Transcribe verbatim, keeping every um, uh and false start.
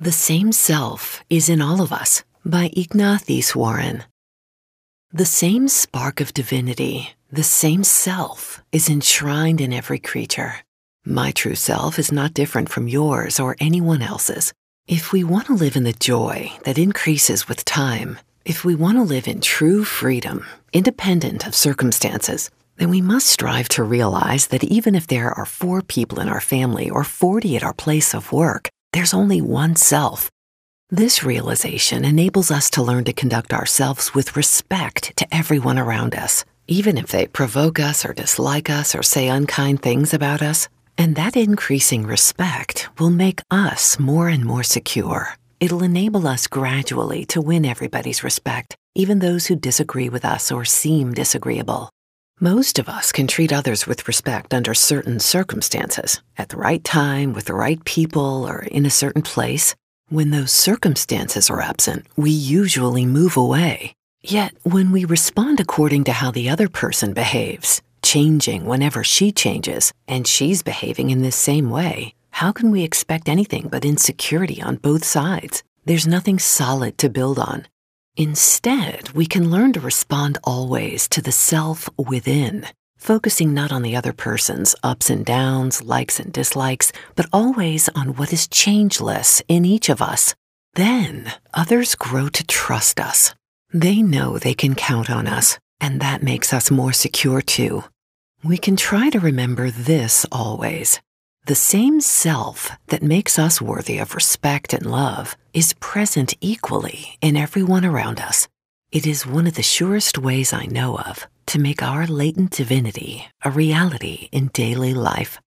The Same Self is in All of Us by Ignatius Warren. The same spark of divinity, the same self, is enshrined in every creature. My true self is not different from yours or anyone else's. If we want to live in the joy that increases with time, if we want to live in true freedom, independent of circumstances, then we must strive to realize that even if there are four people in our family or forty at our place of work, there's only one self. This realization enables us to learn to conduct ourselves with respect to everyone around us, even if they provoke us or dislike us or say unkind things about us. And that increasing respect will make us more and more secure. It'll enable us gradually to win everybody's respect, even those who disagree with us or seem disagreeable. Most of us can treat others with respect under certain circumstances, at the right time, with the right people, or in a certain place. When those circumstances are absent, we usually move away. Yet, when we respond according to how the other person behaves, changing whenever she changes, and she's behaving in this same way, how can we expect anything but insecurity on both sides? There's nothing solid to build on. Instead, we can learn to respond always to the self within, focusing not on the other person's ups and downs, likes and dislikes, but always on what is changeless in each of us. Then, others grow to trust us. They know they can count on us, and that makes us more secure too. We can try to remember this always. The same self that makes us worthy of respect and love is present equally in everyone around us. It is one of the surest ways I know of to make our latent divinity a reality in daily life.